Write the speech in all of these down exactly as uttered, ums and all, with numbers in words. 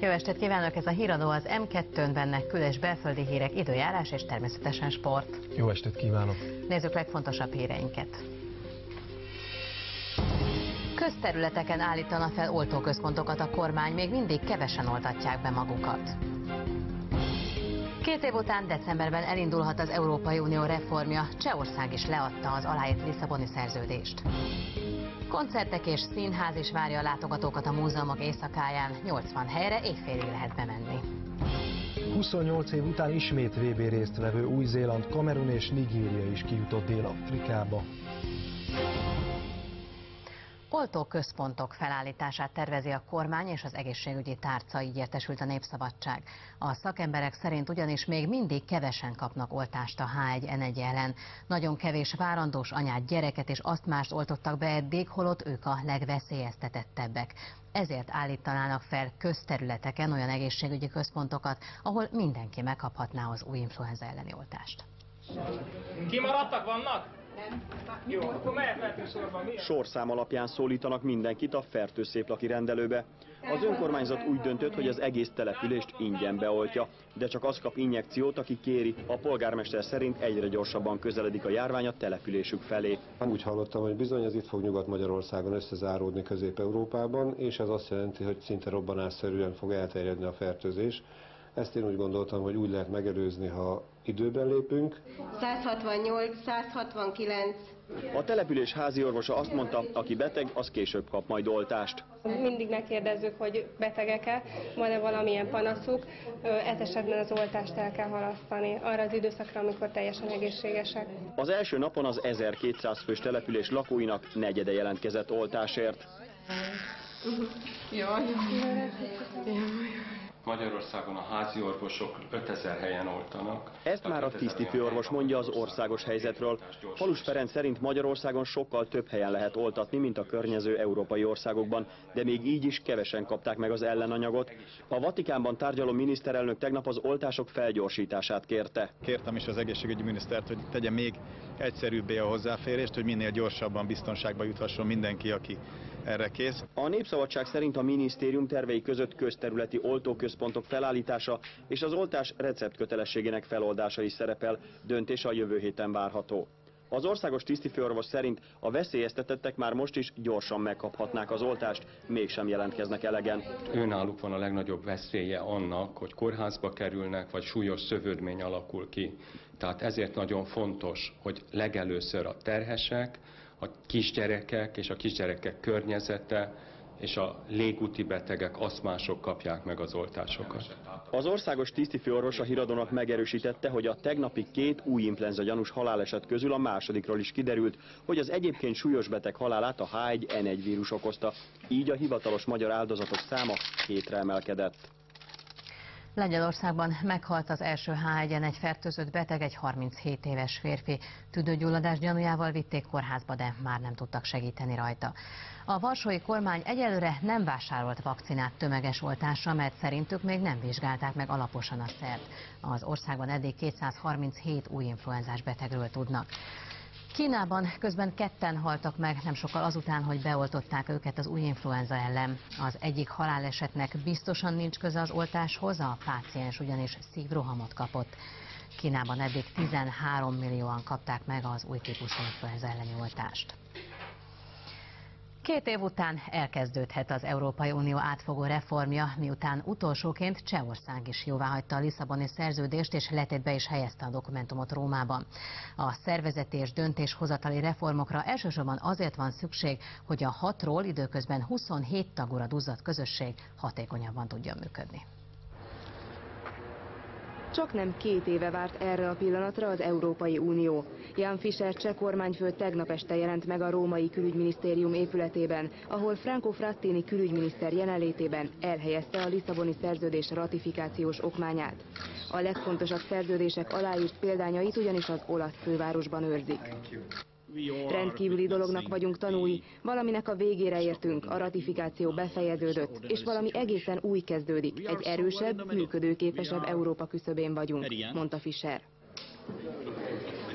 Jó estét kívánok, ez a híradó az M kettőn, benne kül- és belföldi hírek, időjárás és természetesen sport. Jó estét kívánok! Nézzük legfontosabb híreinket. Közterületeken állítana fel oltóközpontokat a kormány, még mindig kevesen oltatják be magukat. Két év után decemberben elindulhat az Európai Unió reformja, Csehország is leadta az aláírt Lisszaboni szerződést. Koncertek és színház is várja a látogatókat a múzeumok éjszakáján, nyolcvan helyre éjfélig lehet bemenni. huszonnyolc év után ismét vé bé résztvevő Új-Zéland, Kamerun és Nigéria is kijutott Dél-Afrikába. Oltóközpontok felállítását tervezi a kormány és az egészségügyi tárca, így értesült a Népszabadság. A szakemberek szerint ugyanis még mindig kevesen kapnak oltást a H egy N egy ellen. Nagyon kevés várandós anyát, gyereket és asztmást oltottak be eddig, holott ők a legveszélyeztetettebbek. Ezért állítanának fel közterületeken olyan egészségügyi központokat, ahol mindenki megkaphatná az új influenza elleni oltást. Kimaradtak vannak? Nem. Jó, akkor mehetünk sorban. Sorszám alapján szólítanak mindenkit a fertőszéplaki rendelőbe. Az önkormányzat úgy döntött, hogy az egész települést ingyen beoltja, de csak az kap injekciót, aki kéri. A polgármester szerint egyre gyorsabban közeledik a járvány a településük felé. Úgy hallottam, hogy bizony ez itt fog Nyugat-Magyarországon összezáródni Közép-Európában, és ez azt jelenti, hogy szinte robbanásszerűen fog elterjedni a fertőzés. Ezt én úgy gondoltam, hogy úgy lehet megelőzni, ha időben lépünk. száz hatvannyolc, száz hatvankilenc. A település házi orvosa azt mondta, aki beteg, az később kap majd oltást. Mindig megkérdezzük, hogy betegek-e, van-e valamilyen panaszuk, ez esetben az oltást el kell halasztani arra az időszakra, amikor teljesen egészségesek. Az első napon az ezerkétszáz fős település lakóinak negyede jelentkezett oltásért. Jaj, Magyarországon a házi orvosok ötezer helyen oltanak. Ezt már a tisztifőorvos mondja az országos helyzetről. Falus Ferenc szerint Magyarországon sokkal több helyen lehet oltatni, mint a környező európai országokban, de még így is kevesen kapták meg az ellenanyagot. A Vatikánban tárgyaló miniszterelnök tegnap az oltások felgyorsítását kérte. Kértem is az egészségügyi minisztert, hogy tegye még egyszerűbbé a hozzáférést, hogy minél gyorsabban biztonságba juthasson mindenki, aki erre kész. A Népszabadság szerint a minisztérium tervei között közterületi oltóközpontok felállítása és az oltás receptkötelességének feloldása is szerepel, döntés a jövő héten várható. Az országos tisztifőorvos szerint a veszélyeztetettek már most is gyorsan megkaphatnák az oltást, mégsem jelentkeznek elegen. Őnáluk van a legnagyobb veszélye annak, hogy kórházba kerülnek, vagy súlyos szövődmény alakul ki. Tehát ezért nagyon fontos, hogy legelőször a terhesek, a kisgyerekek és a kisgyerekek környezete és a légúti betegek, asztmások kapják meg az oltásokat. Az országos tisztifőorvos a híradónak megerősítette, hogy a tegnapi két új influenza gyanús haláleset közül a másodikról is kiderült, hogy az egyébként súlyos beteg halálát a H egy N egy vírus okozta. Így a hivatalos magyar áldozatok száma hétre emelkedett. Lengyelországban meghalt az első H egy N egy fertőzött beteg, egy harminchét éves férfi. Tüdőgyulladás gyanújával vitték kórházba, de már nem tudtak segíteni rajta. A varsói kormány egyelőre nem vásárolt vakcinát tömeges oltásra, mert szerintük még nem vizsgálták meg alaposan a szert. Az országban eddig kétszázharminchét új influenzás betegről tudnak. Kínában közben ketten haltak meg, nem sokkal azután, hogy beoltották őket az új influenza ellen. Az egyik halálesetnek biztosan nincs köze az oltáshoz, a páciens ugyanis szívrohamot kapott. Kínában eddig tizenhárom millióan kapták meg az új típusú influenza elleni oltást. Két év után elkezdődhet az Európai Unió átfogó reformja, miután utolsóként Csehország is jóváhagyta a Lisszaboni szerződést, és letétbe is helyezte a dokumentumot Rómában. A szervezeti és döntéshozatali reformokra elsősorban azért van szükség, hogy a hatról időközben huszonhét tagúra duzzadt közösség hatékonyabban tudjon működni. Csak nem két éve várt erre a pillanatra az Európai Unió. Jan Fischer cseh kormányfő tegnap este jelent meg a római külügyminisztérium épületében, ahol Franco Frattini külügyminiszter jelenlétében elhelyezte a Lisszaboni szerződés ratifikációs okmányát. A legfontosabb szerződések aláírt példányait ugyanis az olasz fővárosban őrzik. Rendkívüli dolognak vagyunk tanúi, valaminek a végére értünk, a ratifikáció befejeződött, és valami egészen új kezdődik. Egy erősebb, működőképesebb Európa küszöbén vagyunk, mondta Fischer.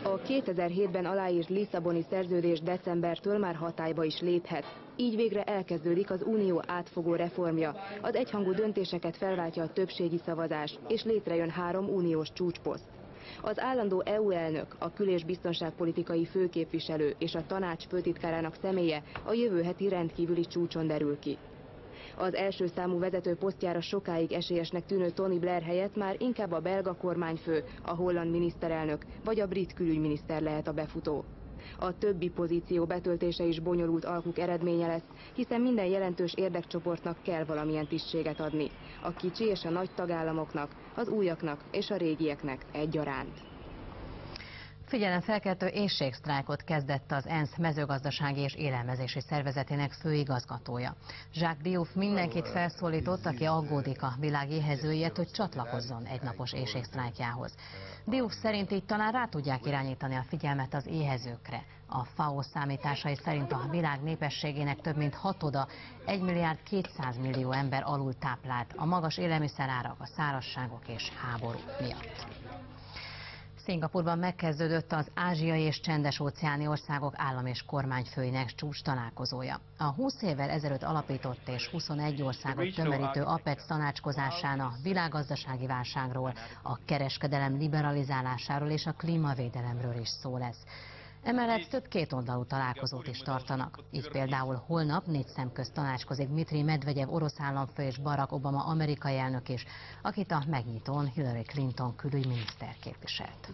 A kétezer-hétben aláírt Lisszaboni szerződés decembertől már hatályba is léphet. Így végre elkezdődik az unió átfogó reformja. Az egyhangú döntéseket felváltja a többségi szavazás, és létrejön három uniós csúcsposzt. Az állandó é u elnök, a kül- és biztonságpolitikai főképviselő és a tanács főtitkárának személye a jövő heti rendkívüli csúcson derül ki. Az első számú vezető posztjára sokáig esélyesnek tűnő Tony Blair helyett már inkább a belga kormányfő, a holland miniszterelnök vagy a brit külügyminiszter lehet a befutó. A többi pozíció betöltése is bonyolult alkuk eredménye lesz, hiszen minden jelentős érdekcsoportnak kell valamilyen tisztséget adni. A kicsi és a nagy tagállamoknak, az újaknak és a régieknek egyaránt. Figyelemfelkeltő éhségsztrájkot kezdett az ENSZ mezőgazdasági és élelmezési szervezetének főigazgatója. Jacques Diouf mindenkit felszólított, aki aggódik a világ éhezőiért, hogy csatlakozzon egynapos éhségsztrájkjához. Diouf szerint így talán rá tudják irányítani a figyelmet az éhezőkre. A FAO számításai szerint a világ népességének több mint hatoda, egy milliárd kétszáz millió ember alul táplált a magas élelmiszerárak, a szárazságok és háború miatt. Szingapurban megkezdődött az ázsiai és csendes-óceáni országok állam- és kormányfőinek csúcs találkozója. A húsz évvel ezelőtt alapított és huszonegy országot tömörítő APEC tanácskozásán a világgazdasági válságról, a kereskedelem liberalizálásáról és a klímavédelemről is szó lesz. Emellett több kétoldalú találkozót is tartanak. Így például holnap négy szemközt tanácskozik Dmitry Medvegyev orosz államfő és Barack Obama amerikai elnök is, akit a megnyitón Hillary Clinton külügyminiszter képviselt.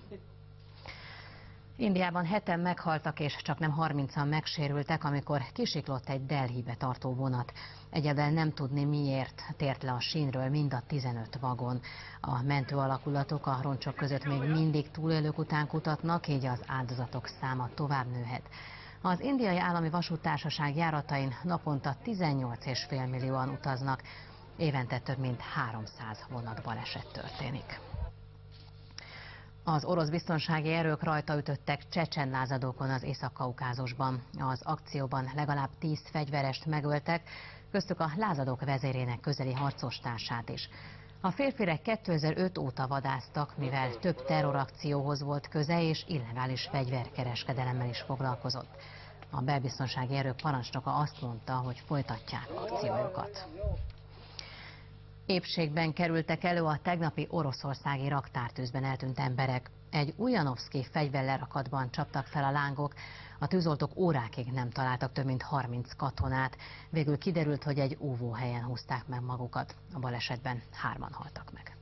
Indiában heten meghaltak és csaknem harmincan megsérültek, amikor kisiklott egy Delhibe tartó vonat. Egyedül nem tudni miért tért le a sínről mind a tizenöt vagon. A mentő alakulatok a roncsok között még mindig túlélők után kutatnak, így az áldozatok száma tovább nőhet. Az indiai állami vasúttársaság járatain naponta tizennyolc egész öt millióan utaznak, évente több mint háromszáz vonatbaleset történik. Az orosz biztonsági erők rajta ütöttek csecsen lázadókon az Észak-Kaukázusban. Az akcióban legalább tíz fegyverest megöltek, köztük a lázadók vezérének közeli harcostársát is. A férfire kétezer-öt óta vadásztak, mivel több terrorakcióhoz volt köze és illegális fegyverkereskedelemmel is foglalkozott. A belbiztonsági erők parancsnoka azt mondta, hogy folytatják akciójukat. Épségben kerültek elő a tegnapi oroszországi raktártűzben eltűnt emberek. Egy Ujjanovszki fegyverlerakatban csaptak fel a lángok, a tűzoltók órákig nem találtak több mint harminc katonát. Végül kiderült, hogy egy óvóhelyen húzták meg magukat. A balesetben hárman haltak meg.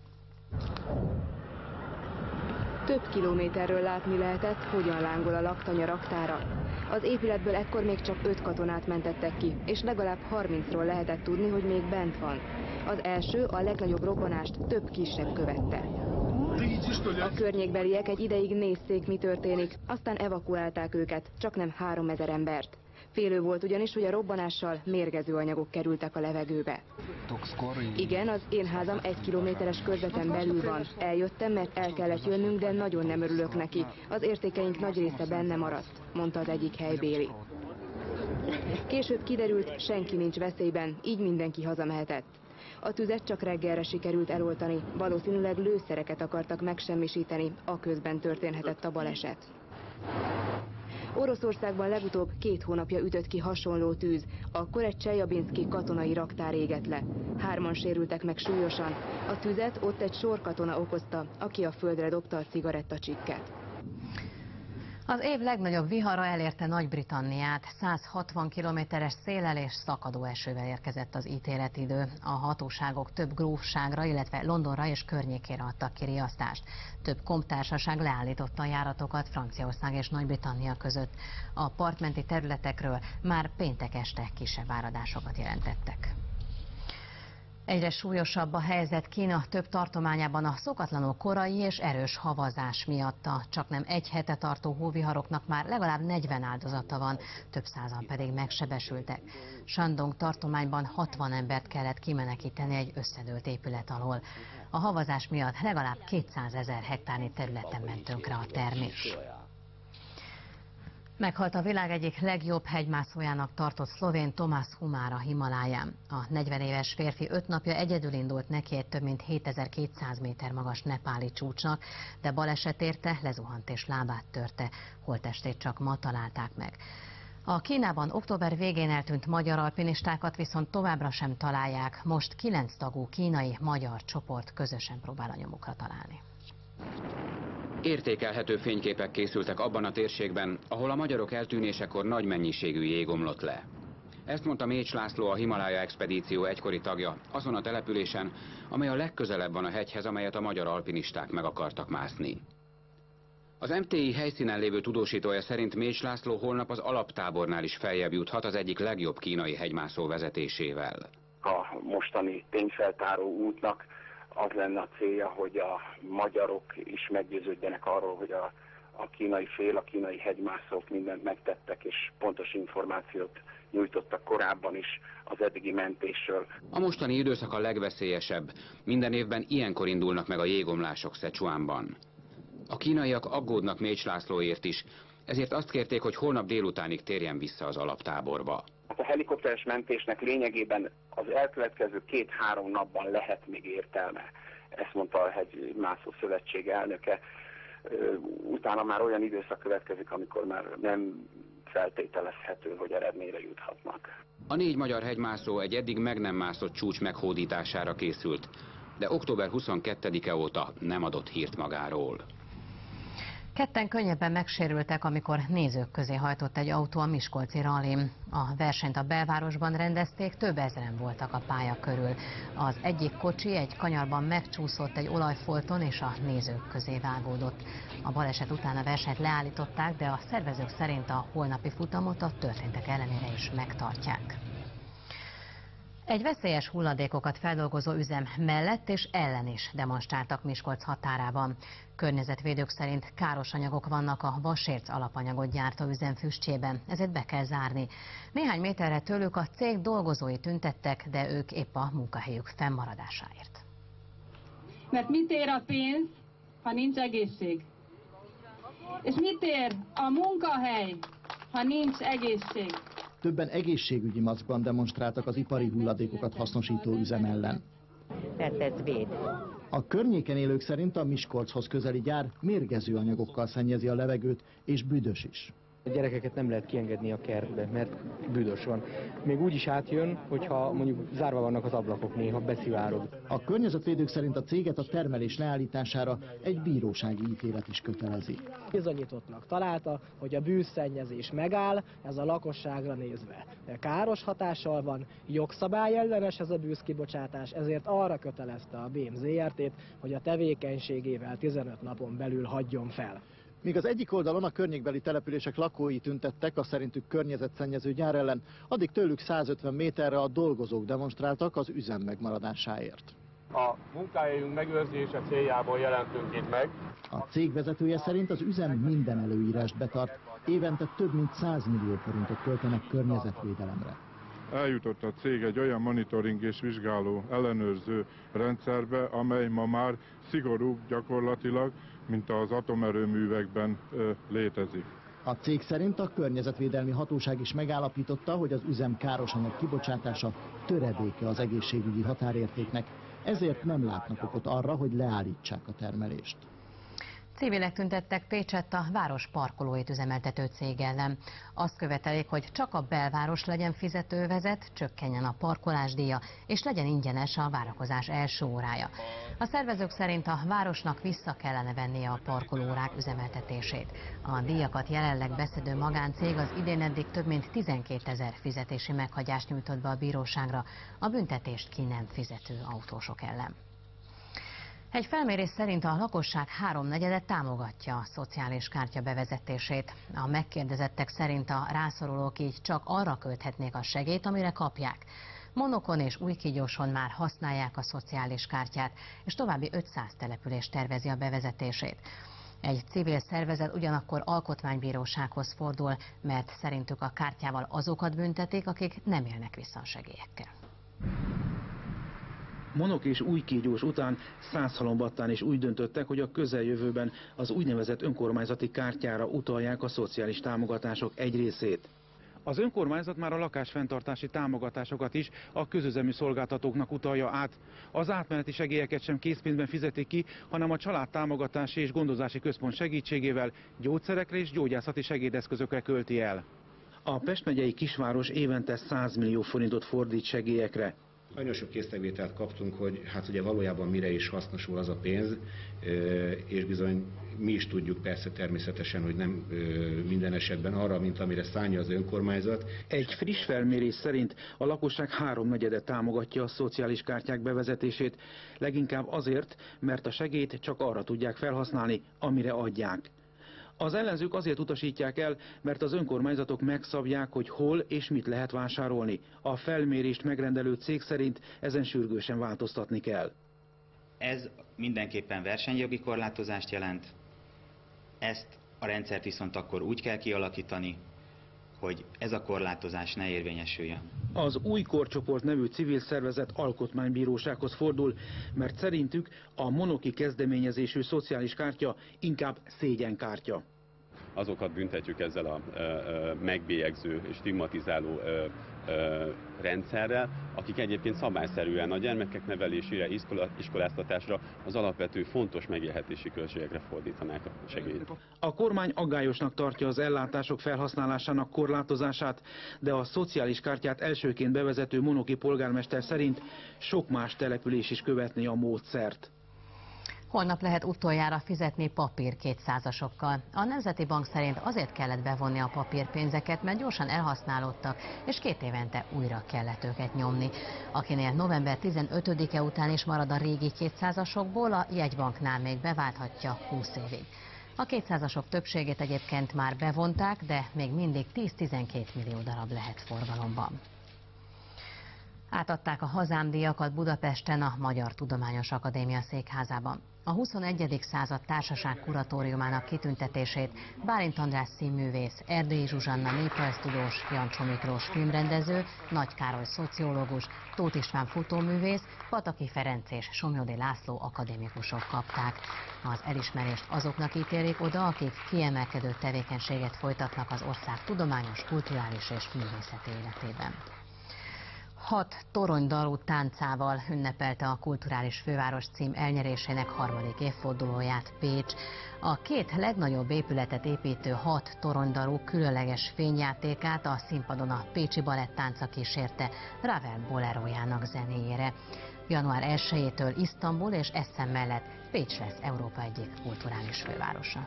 Több kilométerről látni lehetett, hogyan lángol a laktanya raktára. Az épületből ekkor még csak öt katonát mentettek ki, és legalább harmincról lehetett tudni, hogy még bent van. Az első, a legnagyobb robbanást több kisebb követte. A környékbeliek egy ideig nézték, mi történik, aztán evakuálták őket, csaknem háromezer embert. Félő volt ugyanis, hogy a robbanással mérgező anyagok kerültek a levegőbe. Igen, az én házam egy kilométeres körzeten belül van. Eljöttem, mert el kellett jönnünk, de nagyon nem örülök neki. Az értékeink nagy része benne maradt, mondta az egyik helybéli. Később kiderült, senki nincs veszélyben, így mindenki hazamehetett. A tüzet csak reggelre sikerült eloltani, valószínűleg lőszereket akartak megsemmisíteni, aközben történhetett a baleset. Oroszországban legutóbb két hónapja ütött ki hasonló tűz, akkor egy Csejabinszki katonai raktár égett le. Hárman sérültek meg súlyosan, a tüzet ott egy sorkatona okozta, aki a földre dobta a cigarettacsikket. Az év legnagyobb vihara elérte Nagy-Britanniát, száz hatvan kilométeres széllel és szakadó esővel érkezett az ítéletidő. A hatóságok több grófságra, illetve Londonra és környékére adtak ki riasztást. Több komptársaság leállította a járatokat Franciaország és Nagy-Britannia között. A partmenti területekről már péntek este kisebb áradásokat jelentettek. Egyre súlyosabb a helyzet Kína több tartományában a szokatlanul korai és erős havazás miatt. A csaknem egy hete tartó hóviharoknak már legalább negyven áldozata van, több százan pedig megsebesültek. Shandong tartományban hatvan embert kellett kimenekíteni egy összedőlt épület alól. A havazás miatt legalább kétszázezer hektárnyi területen ment tönkre a termés. Meghalt a világ egyik legjobb hegymászójának tartott szlovén Tomás Humár a Himaláján. A negyven éves férfi öt napja egyedül indult neki egy több mint hétezer-kétszáz méter magas nepáli csúcsnak, de baleset érte, lezuhant és lábát törte. Holttestét csak ma találták meg. A Kínában október végén eltűnt magyar alpinistákat viszont továbbra sem találják. Most kilenc tagú kínai-magyar csoport közösen próbál a nyomukra találni. Értékelhető fényképek készültek abban a térségben, ahol a magyarok eltűnésekor nagy mennyiségű jég omlott le. Ezt mondta Mécs László, a Himalája expedíció egykori tagja, azon a településen, amely a legközelebb van a hegyhez, amelyet a magyar alpinisták meg akartak mászni. Az em té i helyszínen lévő tudósítója szerint Mécs László holnap az alaptábornál is feljebb juthat az egyik legjobb kínai hegymászó vezetésével. A mostani tényfeltáró útnak az lenne a célja, hogy a magyarok is meggyőződjenek arról, hogy a, a kínai fél, a kínai hegymászók mindent megtettek, és pontos információt nyújtottak korábban is az eddigi mentésről. A mostani időszak a legveszélyesebb. Minden évben ilyenkor indulnak meg a jégomlások Szecsuánban. A kínaiak aggódnak Mécs Lászlóért is, ezért azt kérték, hogy holnap délutánig térjen vissza az alaptáborba. A helikopteres mentésnek lényegében az elkövetkező két-három napban lehet még értelme. Ezt mondta a Hegymászó Szövetség elnöke. Utána már olyan időszak következik, amikor már nem feltételezhető, hogy eredményre juthatnak. A négy magyar hegymászó egy eddig meg nem mászott csúcs meghódítására készült, de október huszonkettedike óta nem adott hírt magáról. Ketten könnyebben megsérültek, amikor nézők közé hajtott egy autó a miskolci rallin. A versenyt a belvárosban rendezték, több ezren voltak a pálya körül. Az egyik kocsi egy kanyarban megcsúszott egy olajfolton és a nézők közé vágódott. A baleset után a versenyt leállították, de a szervezők szerint a holnapi futamot a történtek ellenére is megtartják. Egy veszélyes hulladékokat feldolgozó üzem mellett és ellen is demonstráltak Miskolc határában. Környezetvédők szerint káros anyagok vannak a vasérc alapanyagot gyártó üzem füstjében, ezért be kell zárni. Néhány méterre tőlük a cég dolgozói tüntettek, de ők épp a munkahelyük fennmaradásáért. Mert mit ér a pénz, ha nincs egészség? És mit ér a munkahely, ha nincs egészség? Többen egészségügyi maszkban demonstráltak az ipari hulladékokat hasznosító üzem ellen. Mert ez véd. A környéken élők szerint a Miskolchoz közeli gyár mérgező anyagokkal szennyezi a levegőt, és büdös is. A gyerekeket nem lehet kiengedni a kertbe, mert büdös van. Még úgy is átjön, hogyha mondjuk zárva vannak az ablakok, néha beszivárog. A környezetvédők szerint a céget a termelés leállítására egy bírósági ítélet is kötelezi. Bizonyítottnak találta, hogy a bűzszennyezés megáll, ez a lakosságra nézve káros hatással van, jogszabályellenes ez a bűzkibocsátás, ezért arra kötelezte a bé em zé er té-t, hogy a tevékenységével tizenöt napon belül hagyjon fel. Míg az egyik oldalon a környékbeli települések lakói tüntettek a szerintük környezetszennyező gyár ellen, addig tőlük százötven méterre a dolgozók demonstráltak az üzem megmaradásáért. A munkahelyünk megőrzése céljából jelentünk itt meg. A cég vezetője szerint az üzem minden előírást betart, évente több mint száz millió forintot költenek környezetvédelemre. Eljutott a cég egy olyan monitoring és vizsgáló ellenőrző rendszerbe, amely ma már szigorúbb gyakorlatilag, mint az atomerőművekben ö, létezik. A cég szerint a környezetvédelmi hatóság is megállapította, hogy az üzem károsanyag kibocsátása töredéke az egészségügyi határértéknek, ezért nem látnak okot arra, hogy leállítsák a termelést. Civilek tüntettek Pécsett a város parkolóit üzemeltető cég ellen. Azt követelik, hogy csak a belváros legyen fizetővezet, csökkenjen a parkolásdíja, és legyen ingyenes a várakozás első órája. A szervezők szerint a városnak vissza kellene vennie a parkolórák üzemeltetését. A díjakat jelenleg beszedő magáncég az idén eddig több mint tizenkétezer fizetési meghagyást nyújtott be a bíróságra, a büntetést ki nem fizető autósok ellen. Egy felmérés szerint a lakosság háromnegyede támogatja a szociális kártya bevezetését. A megkérdezettek szerint a rászorulók így csak arra költhetnék a segélyt, amire kapják. Monokon és Újkígyóson már használják a szociális kártyát, és további ötszáz település tervezi a bevezetését. Egy civil szervezet ugyanakkor alkotmánybírósághoz fordul, mert szerintük a kártyával azokat büntetik, akik nem élnek vissza a segélyekkel. Monok és Újkígyós után Százhalombattán is úgy döntöttek, hogy a közeljövőben az úgynevezett önkormányzati kártyára utalják a szociális támogatások egy részét. Az önkormányzat már a lakásfenntartási támogatásokat is a közüzemű szolgáltatóknak utalja át. Az átmeneti segélyeket sem készpénzben fizetik ki, hanem a családtámogatási és gondozási központ segítségével gyógyszerekre és gyógyászati segédeszközökre költi el. A Pest megyei kisváros évente száz millió forintot fordít segélyekre. Nagyon sok késztevételt kaptunk, hogy hát ugye valójában mire is hasznosul az a pénz, és bizony mi is tudjuk persze természetesen, hogy nem minden esetben arra, mint amire szánja az önkormányzat. Egy friss felmérés szerint a lakosság háromnegyede támogatja a szociális kártyák bevezetését, leginkább azért, mert a segélyt csak arra tudják felhasználni, amire adják. Az ellenzők azért utasítják el, mert az önkormányzatok megszabják, hogy hol és mit lehet vásárolni. A felmérést megrendelő cég szerint ezen sürgősen változtatni kell. Ez mindenképpen versenyjogi korlátozást jelent. Ezt a rendszert viszont akkor úgy kell kialakítani, hogy ez a korlátozás ne érvényesüljön. Az Új Korcsoport nevű civil szervezet alkotmánybírósághoz fordul, mert szerintük a monoki kezdeményezésű szociális kártya inkább szégyenkártya. Azokat büntetjük ezzel a ö, ö, megbélyegző és stigmatizáló ö, ö, rendszerrel, akik egyébként szabályszerűen a gyermekek nevelésére, iskola, iskoláztatásra, az alapvető fontos megélhetési költségekre fordítanák a segélyt. A kormány aggályosnak tartja az ellátások felhasználásának korlátozását, de a szociális kártyát elsőként bevezető monoki polgármester szerint sok más település is követné a módszert. Holnap lehet utoljára fizetni papír kétszázasokkal. A Nemzeti Bank szerint azért kellett bevonni a papírpénzeket, mert gyorsan elhasználódtak, és két évente újra kellett őket nyomni. Akinél november tizenötödike után is marad a régi kétszázasokból, a jegybanknál még beválthatja húsz évig. A kétszázasok többségét egyébként már bevonták, de még mindig tíz-tizenkét millió darab lehet forgalomban. Átadták a hazámdíjakat Budapesten a Magyar Tudományos Akadémia székházában. A huszonegyedik század társaság kuratóriumának kitüntetését Bálint András színművész, Erdélyi Zsuzsanna néprajztudós, Jancsó Miklós filmrendező, Nagy Károly szociológus, Tóth István futóművész, Pataki Ferenc és Somlyódi László akadémikusok kapták. Az elismerést azoknak ítélik oda, akik kiemelkedő tevékenységet folytatnak az ország tudományos, kulturális és művészeti életében. Hat toronydarú táncával ünnepelte a Kulturális Főváros cím elnyerésének harmadik évfordulóját Pécs. A két legnagyobb épületet építő hat toronydarú különleges fényjátékát a színpadon a Pécsi Balettánca kísérte Ravel bolerójának zenéjére. január elsejétől Isztambul és Essen mellett Pécs lesz Európa egyik kulturális fővárosa.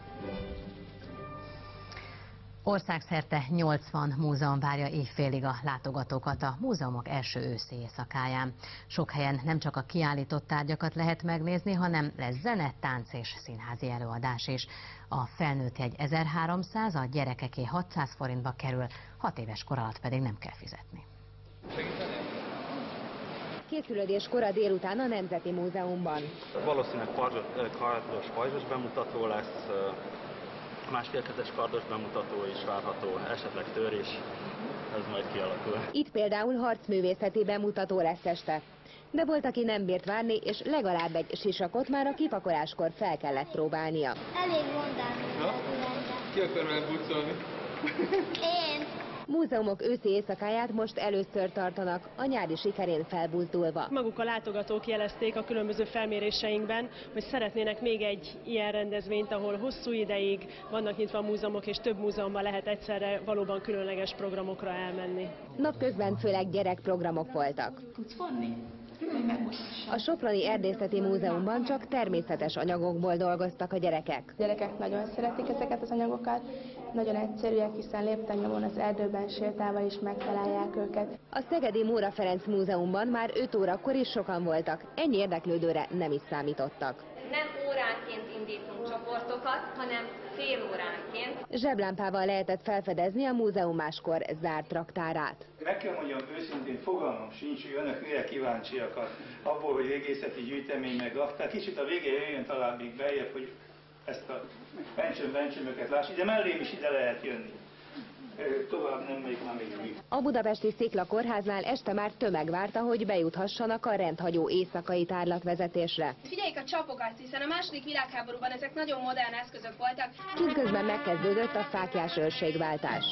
Országszerte nyolcvan múzeum várja éjfélig a látogatókat a múzeumok első őszi éjszakáján. Sok helyen nem csak a kiállított tárgyakat lehet megnézni, hanem lesz zene, tánc és színházi előadás is. A felnőtt jegy ezerháromszáz, a gyerekeké hatszáz forintba kerül, hat éves kor alatt pedig nem kell fizetni. Készülődéskor a délután a Nemzeti Múzeumban. Valószínűleg kardos pajzsos bemutató lesz, másfélkezes kardos bemutató is várható, esetleg törés, ez majd kialakul. Itt például harcművészeti bemutató lesz este. De volt, aki nem bírt várni, és legalább egy sisakot már a kipakoláskor fel kellett próbálnia. Elég mondani. Ki akar velem bucolni? Én. Múzeumok őszi éjszakáját most először tartanak, a nyári sikerén felbuzdulva. Maguk a látogatók jelezték a különböző felméréseinkben, hogy szeretnének még egy ilyen rendezvényt, ahol hosszú ideig vannak nyitva a múzeumok, és több múzeumban lehet egyszerre valóban különleges programokra elmenni. Napközben főleg gyerekprogramok voltak. Tudsz vonni? A Soproni Erdészeti Múzeumban csak természetes anyagokból dolgoztak a gyerekek. A gyerekek nagyon szeretik ezeket az anyagokat, nagyon egyszerűek, hiszen lépten-nyomon az erdőben sétálva is megtalálják őket. A Szegedi Móra Ferenc Múzeumban már öt órakor is sokan voltak, ennyi érdeklődőre nem is számítottak. Nem óránként indítunk csoportokat, hanem fél óránként. Zseblámpával lehetett felfedezni a múzeum máskor zárt raktárát. Meg kell mondjam őszintén, fogalmam sincs, hogy önök mire kíváncsiak abból, hogy régészeti gyűjtemény meg raktár. Kicsit a végén jöjjön talán még beljebb, hogy ezt a bencsöm-bencsömöket lássuk, de mellém is ide lehet jönni. tovább nem megy, már még. A budapesti Szikla kórháznál este már tömeg várta, hogy bejuthassanak a rendhagyó éjszakai tárlatvezetésre. Figyeljük a csapokat, hiszen a második világháborúban ezek nagyon modern eszközök voltak. Kint közben megkezdődött a fáklyás őrségváltás.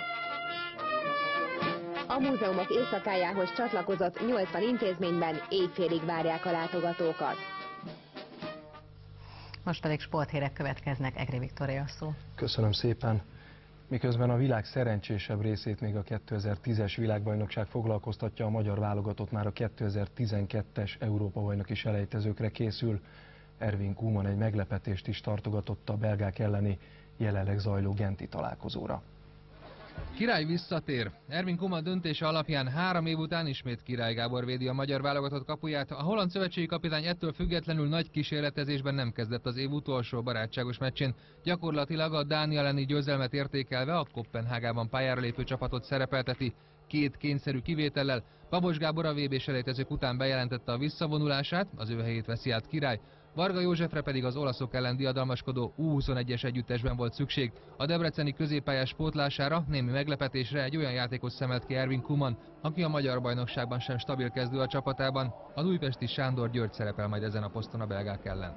A múzeumok éjszakájához csatlakozott nyolcvan intézményben éjfélig várják a látogatókat. Most pedig sporthírek következnek, Egri Viktória szó. Köszönöm szépen. Miközben a világ szerencsésebb részét még a kétezer-tízes világbajnokság foglalkoztatja, a magyar válogatott már a kétezer-tizenkettes Európa-bajnoki selejtezőkre készül. Ervin Koeman egy meglepetést is tartogatott a belgák elleni jelenleg zajló genti találkozóra. Király visszatér. Ervin Koeman döntése alapján három év után ismét Király Gábor védi a magyar válogatott kapuját. A holland szövetségi kapitány ettől függetlenül nagy kísérletezésben nem kezdett az év utolsó barátságos meccsén. Gyakorlatilag a Dánia elleni győzelmet értékelve a Koppenhágában pályára lépő csapatot szerepelteti. Két kényszerű kivétellel. Babos Gábor a vé bé-selejtezők után bejelentette a visszavonulását, az ő helyét veszi át Király. Varga Józsefre pedig az olaszok ellen diadalmaskodó U huszonegyes együttesben volt szükség. A debreceni középpályás pótlására némi meglepetésre egy olyan játékos szemelt ki Ervin Koeman, aki a magyar bajnokságban sem stabil kezdő a csapatában. Az újpesti Sándor György szerepel majd ezen a poszton a belgák ellen.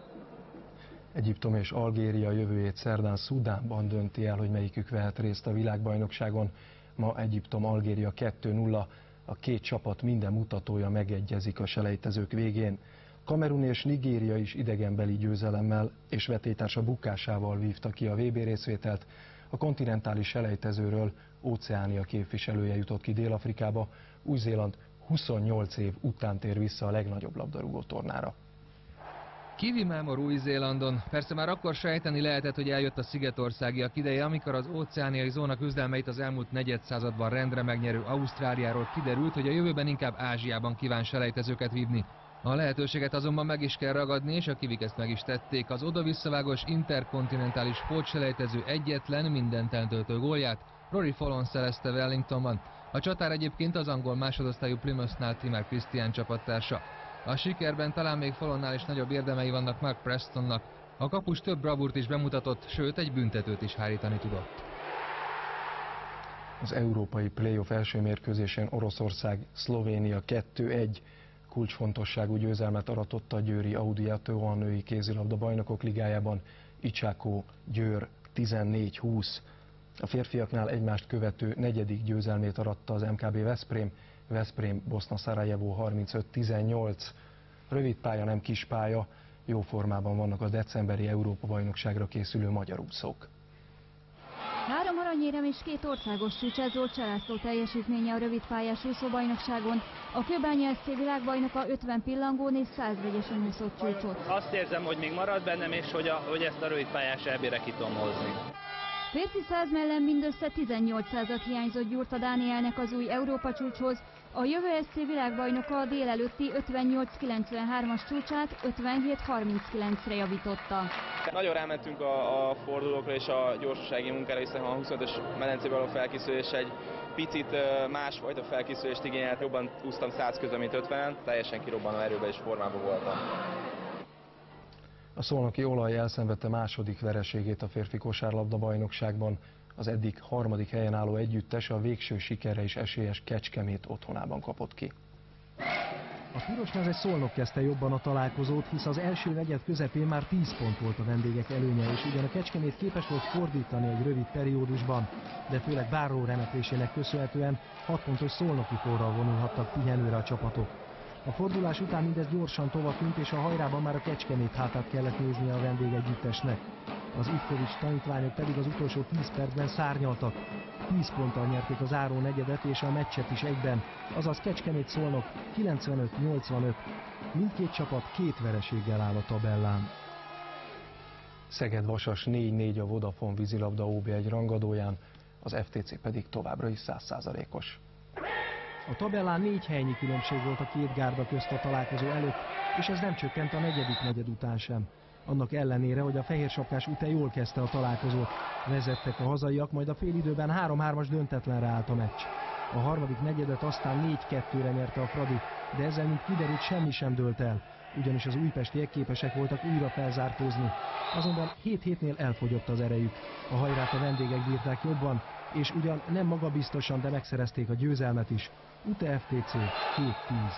Egyiptom és Algéria jövőjét szerdán Szudánban dönti el, hogy melyikük vehet részt a világbajnokságon. Ma Egyiptom-Algéria kettő nulla, a két csapat minden mutatója megegyezik a selejtezők végén. Kamerun és Nigéria is idegenbeli győzelemmel és vetétársa bukásával vívta ki a vé bé részvételt. A kontinentális selejtezőről Óceánia képviselője jutott ki Dél-Afrikába, Új-Zéland huszonnyolc év után tér vissza a legnagyobb labdarúgó tornára. Kivi Mámor Új-Zélandon. Persze már akkor sejteni lehetett, hogy eljött a szigetországiak ideje, amikor az óceániai zóna küzdelmeit az elmúlt negyedszázadban rendre megnyerő Ausztráliáról kiderült, hogy a jövőben inkább Ázsiában kíván selejtezőket vívni. A lehetőséget azonban meg is kell ragadni, és a kivik ezt meg is tették. Az oda-visszavágos interkontinentális pótselejtező egyetlen mindent eltöltő gólját Rory Fallon szerezte Wellingtonban. A csatár egyébként az angol másodosztályú Plymouthnál Timmer Christian csapattársa. A sikerben talán még Fallonnál is nagyobb érdemei vannak Mark Prestonnak. A kapus több bravúrt is bemutatott, sőt egy büntetőt is hárítani tudott. Az európai playoff első mérkőzésén Oroszország-Szlovénia kettő egy kulcsfontosságú győzelmet aratott a győri Audiato a női kézilabda bajnokok ligájában, Icsákó Győr tizennégy húsz. A férfiaknál egymást követő negyedik győzelmét aratta az em ká bé Veszprém, Veszprém Boszna Szarajevó harmincöt tizennyolc. Rövid pálya, nem kis pálya, jó formában vannak a decemberi Európa-bajnokságra készülő magyar úszók. Három aranyérem és két országos csúcs, ez Zsolt Cselászló teljesítménye a rövidpályás úszóbajnokságon. A Kőbányi es cé világbajnoka ötven pillangón és száz vegyesen úszott csúcsot. Azt érzem, hogy még marad bennem, és hogy, a, hogy ezt a rövidpályás é bé-re ki tudom hozni. Férfi száz mellett mindössze tizennyolc század hiányzott Gyurta Dánielnek az új Európa csúcshoz. A jövő es cé világbajnoka a délelőtti ötvennyolc kilencvenhármas csúcsát ötvenhét harminckilencre javította. Nagyon rámentünk a, a fordulókra és a gyorsasági munkára, hiszen a huszonötös medencében való felkészülés egy picit másfajta felkészülést igényelt. Jobban úsztam száz közben, mint ötvenen, teljesen kirobbanó erőben és formában voltam. A szolnoki Olaj elszenvedte második vereségét a férfi kosárlabda bajnokságban. Az eddig harmadik helyen álló együttes a végső sikerre is esélyes Kecskemét otthonában kapott ki. A Pirosmezes Szolnok kezdte jobban a találkozót, hisz az első negyed közepén már tíz pont volt a vendégek előnye, és ugyan a Kecskemét képes volt fordítani egy rövid periódusban, de főleg Báró remeklésének köszönhetően hat pontos szolnoki forral vonulhattak pihenőre a csapatok. A fordulás után mindez gyorsan továbbtűnt, és a hajrában már a Kecskemét hátát kellett néznie a vendégegyüttesnek. Az Ivkovics tanítványok pedig az utolsó tíz percben szárnyaltak. tíz ponttal nyerték az záró negyedet és a meccset is egyben, azaz Kecskemét Szolnok kilencvenöt nyolcvanöt. Mindkét csapat két vereséggel áll a tabellán. Szeged Vasas négy négy a Vodafone vízilabda ó bé egy rangadóján, az ef té cé pedig továbbra is száz százalékos. A tabellán négy helynyi különbség volt a két gárda közt a találkozó előtt, és ez nem csökkent a negyedik negyed után sem. Annak ellenére, hogy a fehérsapkás után jól kezdte a találkozót. Vezettek a hazaiak, majd a félidőben három hármas döntetlenre állt a meccs. A harmadik negyedet aztán négy kettőre nyerte a Fradi, de ezzel mint kiderült semmi sem dőlt el. ugyanis az újpestiek képesek voltak újra felzárkózni. Azonban hét hétnél elfogyott az erejük. A hajrát a vendégek bírták jobban, és ugyan nem magabiztosan, de megszerezték a győzelmet is. UTE ef té cé két tíz.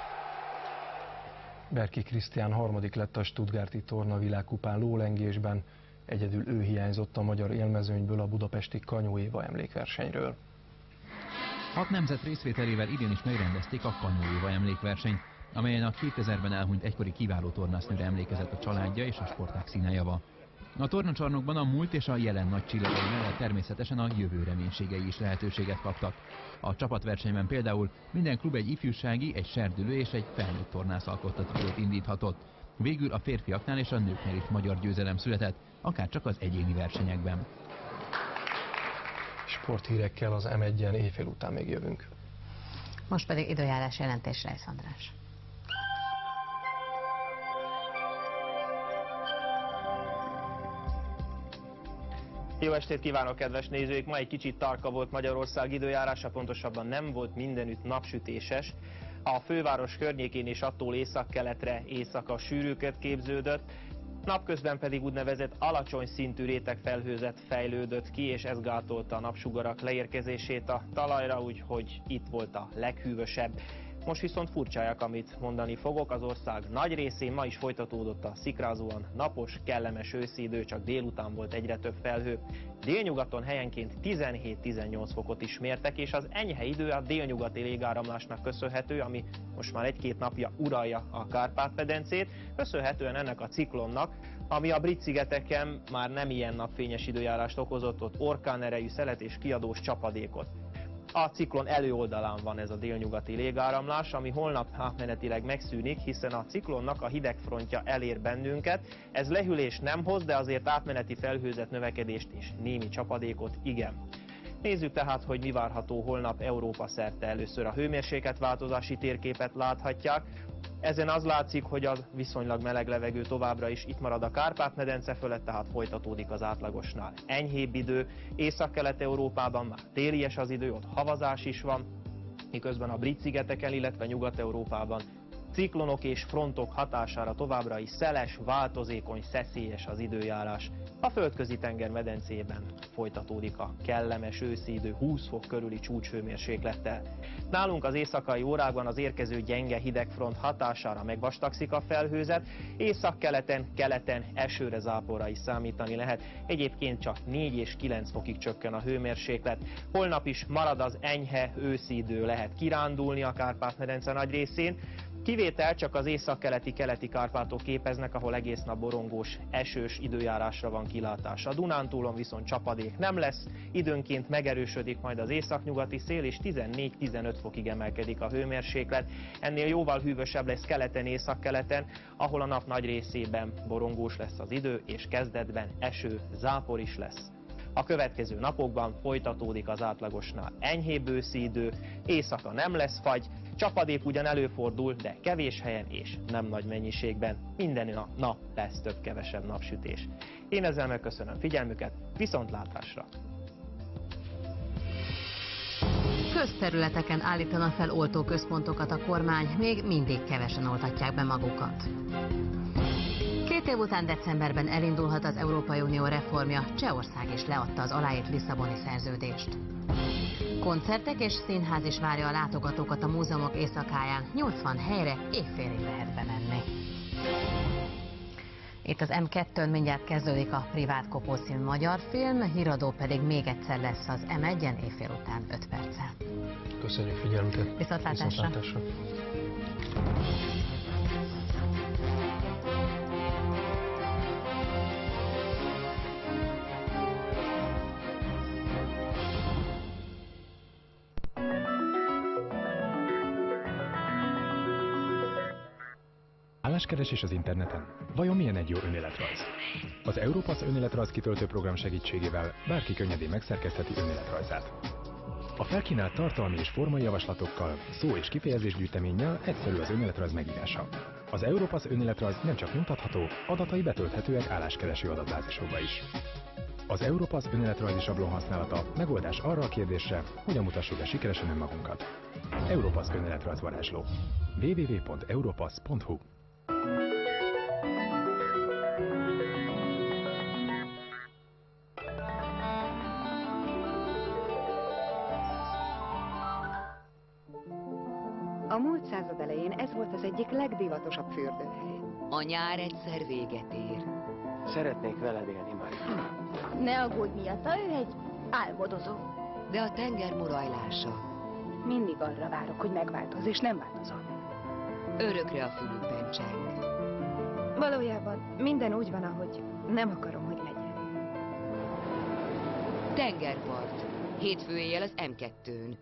Berki Krisztián harmadik lett a stuttgarti torna világkupán lólengésben. Egyedül ő hiányzott a magyar élmezőnyből a budapesti Kanyó Éva emlékversenyről. Hat nemzet részvételével idén is megrendezték a Kanyó Éva emlékversenyt, amelyen a kétezerben elhunyt egykori kiváló tornásznőre emlékezett a családja és a sportág színejava. A tornacsarnokban a múlt és a jelen nagy csillagai mellett természetesen a jövő reménységei is lehetőséget kaptak. A csapatversenyben például minden klub egy ifjúsági, egy serdülő és egy felnőtt tornász alkottatítót indíthatott. Végül a férfiaknál és a nőknél is magyar győzelem született, akár csak az egyéni versenyekben. Sporthírekkel az em egyen éjfél után még jövünk. Most pedig időjárás jelentés, Reisz András. Jó estét kívánok, kedves nézőik! Ma egy kicsit tarka volt Magyarország időjárása, pontosabban nem volt mindenütt napsütéses. A főváros környékén is attól északkeletre éjszaka sűrűket képződött, napközben pedig úgynevezett alacsony szintű rétegfelhőzet fejlődött ki, és ez gátolta a napsugarak leérkezését a talajra, úgyhogy itt volt a leghűvösebb. Most viszont furcsálják, amit mondani fogok, az ország nagy részén ma is folytatódott a szikrázóan napos, kellemes őszi idő, csak délután volt egyre több felhő. Délnyugaton helyenként tizenhét-tizennyolc fokot is mértek, és az enyhe idő a délnyugati légáramlásnak köszönhető, ami most már egy-két napja uralja a Kárpát-medencét, köszönhetően ennek a ciklonnak, ami a Brit-szigeteken már nem ilyen napfényes időjárást okozott, ott orkánerejű szelet és kiadós csapadékot. A ciklon előoldalán van ez a délnyugati légáramlás, ami holnap átmenetileg megszűnik, hiszen a ciklonnak a hidegfrontja elér bennünket. Ez lehűlés nem hoz, de azért átmeneti felhőzet növekedést és némi csapadékot igen. Nézzük tehát, hogy mi várható holnap Európa szerte. Először a hőmérséklet változási térképet láthatják. Ezen az látszik, hogy a viszonylag meleg levegő továbbra is itt marad a Kárpát-medence fölött, tehát folytatódik az átlagosnál enyhébb idő. Észak-Kelet-Európában már télies az idő, ott havazás is van, miközben a Brit-szigeteken, illetve Nyugat-Európában ciklonok és frontok hatására továbbra is szeles, változékony, szeszélyes az időjárás. A földközi tenger medencében folytatódik a kellemes őszi idő húsz fok körüli csúcshőmérséklettel. Nálunk az éjszakai órákban az érkező gyenge hidegfront hatására megvastagszik a felhőzet, északkeleten, keleten esőre, záporra is számítani lehet. Egyébként csak négy és kilenc fokig csökken a hőmérséklet. Holnap is marad az enyhe őszi idő, lehet kirándulni a Kárpát-medence nagy részén. Kivétel csak az északkeleti keleti Kárpátok képeznek, ahol egész nap borongós, esős időjárásra van kilátás. A Dunántúlon viszont csapadék nem lesz, időnként megerősödik majd az északnyugati szél, és tizennégy-tizenöt fokig emelkedik a hőmérséklet. Ennél jóval hűvösebb lesz keleten, északkeleten, ahol a nap nagy részében borongós lesz az idő, és kezdetben eső, zápor is lesz. A következő napokban folytatódik az átlagosnál enyhébb őszi idő, éjszaka nem lesz fagy, csapadék ugyan előfordul, de kevés helyen és nem nagy mennyiségben. Minden nap, nap lesz több-kevesebb napsütés. Én ezzel megköszönöm figyelmüket, viszontlátásra! Közterületeken állítanak fel oltóközpontokat a kormány, még mindig kevesen oltatják be magukat. Két év után decemberben elindulhat az Európai Unió reformja, Csehország is leadta az aláírt Lisszaboni szerződést. Koncertek és színház is várja a látogatókat a múzeumok éjszakáján, nyolcvan helyre évfélig lehet bemenni. Itt az em kettőn mindjárt kezdődik a Privát Kopó című magyar film, híradó pedig még egyszer lesz az em egyen éjfél után öt perccel. Köszönjük figyelmüket! Viszontlátásra! Viszontlátásra. Álláskeresés az interneten. Vajon milyen egy jó önéletrajz? Az Europass önéletrajz kitöltő program segítségével bárki könnyedén megszerkesztheti önéletrajzát. A felkínált tartalmi és formai javaslatokkal, szó- és kifejezésgyűjteménnyel egyszerű az önéletrajz megírása. Az Europass önéletrajz nem csak nyomtatható, adatai betölthetőek álláskereső adatbázisokba is. Az Europass önéletrajzi sablon használata megoldás arra a kérdésre, hogyan mutassuk be sikeresen önmagunkat. Europass önéletrajz varázsló. w w w pont europass pont hu A múlt század elején ez volt az egyik legdivatosabb fürdőhely. A nyár egyszer véget ér. Szeretnék veled élni, Maria. Ne aggódj miatta, ő egy álmodozó. De a tenger morajlása. Mindig arra várok, hogy megváltoz, és nem változom. Örökre a fülükben cseng. Valójában minden úgy van, ahogy nem akarom, hogy legyen. Tengerpart. Hétfő éjjel az em kettőn.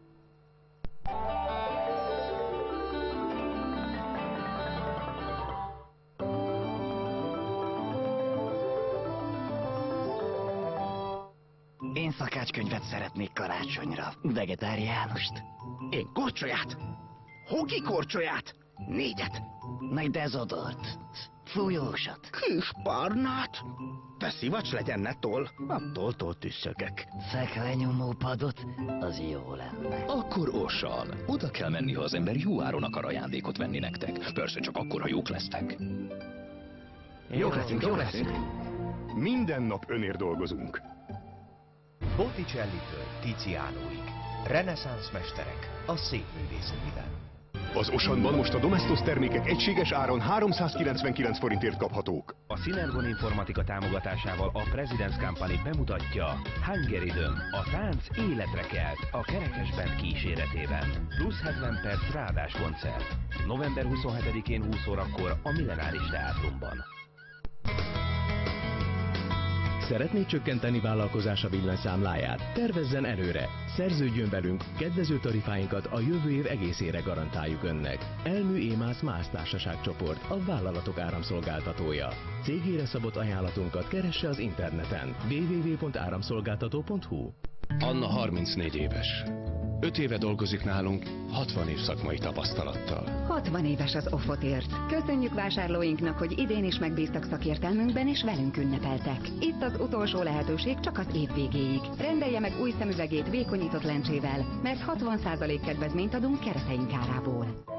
Én szakácskönyvet szeretnék karácsonyra. Vegetáriánust. Én korcsolyát. Hoki korcsolyát. Négyet. Nagy dezodort. Fújósat. Kis Te szivacs legyen, ne toll. A tolltól tüsszögök. Szekvenyomó padot, az jó lenne. Akkor Osan, oda kell menni, ha az ember jó áron akar ajándékot venni nektek. Persze csak akkor, ha jók lesztek. Jók leszünk, jók leszünk. Minden nap önért dolgozunk. Botticellitől Tizianoig. Reneszánsz mesterek a szépművészetben. Az Osanban most a Domestos termékek egységes áron háromszázkilencvenkilenc forintért kaphatók. A Synergon Informatika támogatásával a Presidents Company bemutatja Hungarythm, a tánc életre kelt a Kerekesband kíséretében. Plusz hetven perc ráadás koncert. november huszonhetedikén húsz órakor a Millenáris Teátrumban. Szeretné csökkenteni vállalkozása villanyszámláját? Tervezzen előre! Szerződjön velünk, kedvező tarifáinkat a jövő év egészére garantáljuk önnek. Elmű Émász Más Társaságcsoport, a vállalatok áramszolgáltatója. Cégére szabott ajánlatunkat keresse az interneten double-u double-u double-u pont áramszolgáltató pont hu. Anna harmincnégy éves. öt éve dolgozik nálunk, hatvan év szakmai tapasztalattal. hatvan éves az Offotért. Köszönjük vásárlóinknak, hogy idén is megbíztak szakértelmünkben és velünk ünnepeltek. Itt az utolsó lehetőség csak az év végéig. Rendelje meg új szemüvegét vékonyított lencsével, mert hatvan százalék kedvezményt adunk kereteink árából.